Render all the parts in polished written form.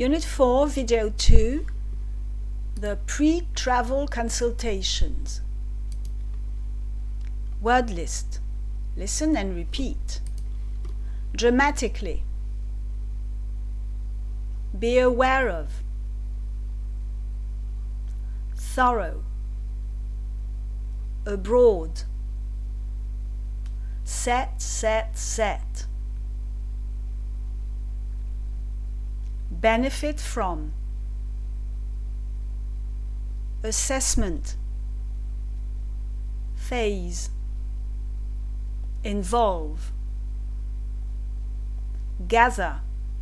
Unit 4, Video 2, the pre-travel consultations. Word list. Listen and repeat. Dramatically. Be aware of. Thorough. Abroad. Set. Benefit from. Assessment. Phase. Involve. Gather.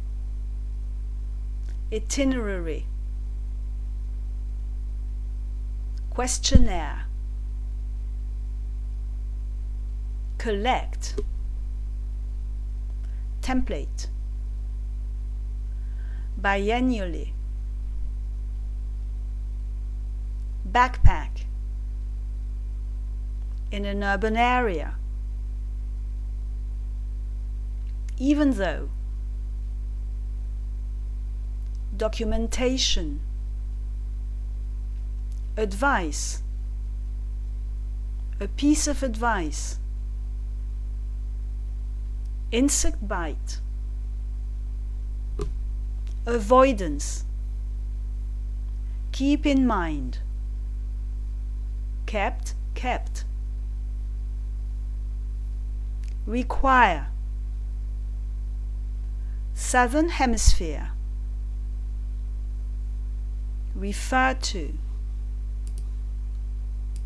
Itinerary. Questionnaire. Collect. Template. Biennially. Backpack. In an urban area. Even though. Documentation. Advice. A piece of advice. Insect bite. Avoidance. Keep in mind. Kept. Require. Southern Hemisphere. Refer to.